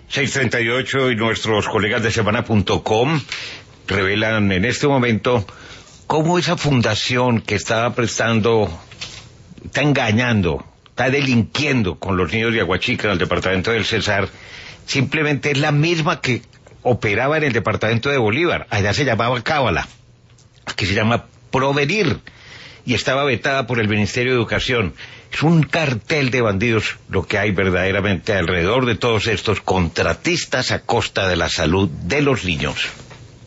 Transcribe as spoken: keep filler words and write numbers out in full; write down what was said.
seis treinta y ocho y nuestros colegas de semana punto com revelan en este momento cómo esa fundación que estaba prestando, está engañando, está delinquiendo con los niños de Aguachica en el departamento del Cesar, simplemente es la misma que operaba en el departamento de Bolívar. Allá se llamaba Cábala, aquí se llama Provenir, y estaba vetada por el Ministerio de Educación. Es un cartel de bandidos lo que hay verdaderamente alrededor de todos estos contratistas a costa de la salud de los niños.